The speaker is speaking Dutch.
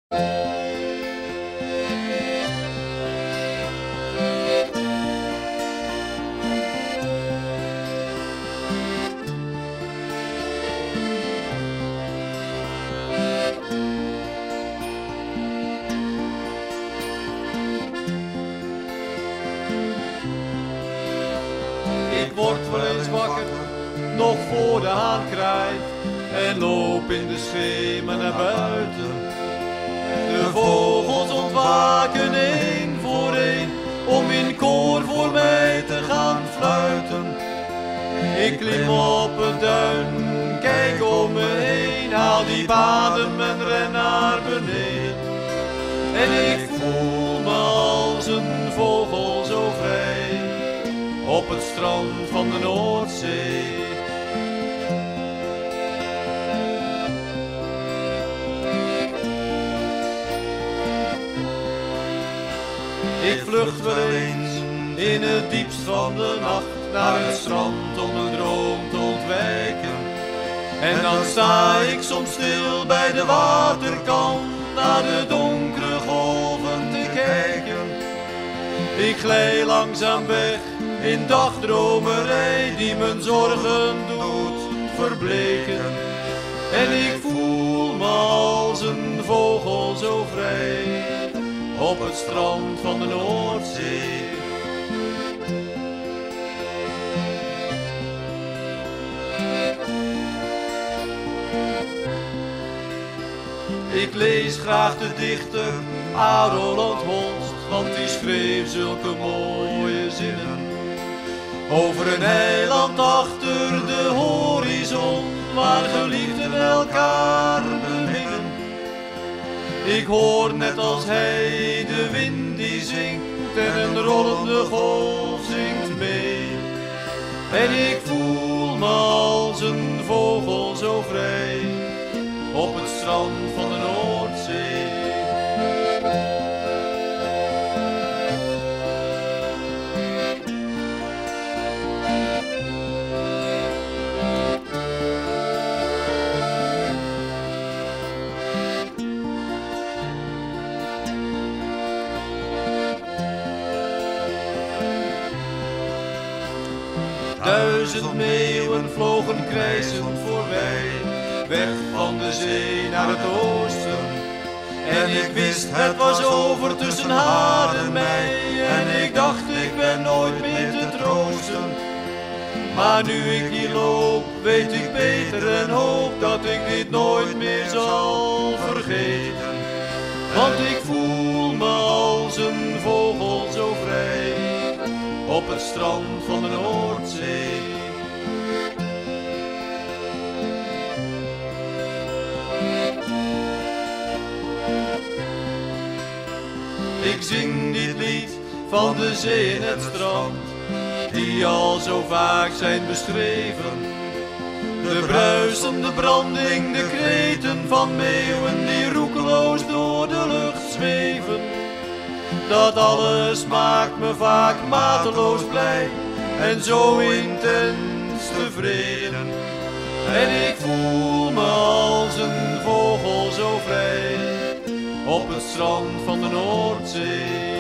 Ik word wel eens wakker, nog voor de haan kraait, en loop in de schemer naar buiten. De vogels ontwaken één voor één, om in koor voor mij te gaan fluiten. Ik klim op het duin, kijk om me heen, haal die adem en ren naar beneden. En ik voel me als een vogel zo vrij, op het strand van de Noordzee. Ik vlucht wel eens in het diepst van de nacht naar het strand om een droom te ontwijken. En dan sta ik soms stil bij de waterkant naar de donkere golven te kijken. Ik glij langzaam weg in dagdromerij die mijn zorgen doet verbleken. En ik voel me als een vogel zo vrij, op het strand van de Noordzee. Ik lees graag de dichter A. Roland Holst, want die schreef zulke mooie zinnen. Over een eiland achter de horizon, waar geliefden elkaar beminnen. Ik hoor net als hij de wind die zingt en een rollende golf zingt mee. En ik voel me als een vogel zo vrij, op het strand van de Noordzee. Duizend meeuwen vlogen krijzend voorbij, weg van de zee naar het oosten. En ik wist het was over tussen haar en mij, en ik dacht ik ben nooit meer te troosten. Maar nu ik hier loop, weet ik beter en hoop dat ik dit nooit meer zal vergeten. Want ik voel me als een vogel zo vrij, op het strand van de Noordzee. Ik zing dit lied van de zee en het strand, die al zo vaak zijn beschreven. De bruisende branding, de kreten van meeuwen die roekeloos door de lucht zweven. Dat alles maakt me vaak mateloos blij en zo intens tevreden. En ik voel me als een vogel zo vrij, op het strand van de Noordzee.